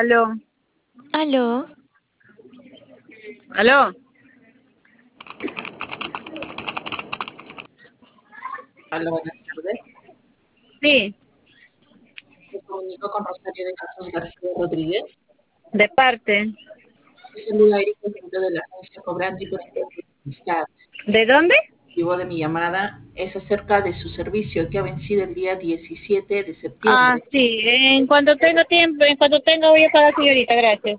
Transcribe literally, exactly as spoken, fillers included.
Aló, Aló, aló. Hola, buenas tardes. Sí, Me comunico con Rosario de Casos García Rodríguez. de parte. Les saluda Erika dentro de la agencia Cobrandi por Amistad. ¿De dónde? El motivo de mi llamada es acerca de su servicio que ha vencido el día diecisiete de Ah, septiembre. sí, en cuanto tenga tiempo, en cuanto tenga voy a pagar, señorita, gracias.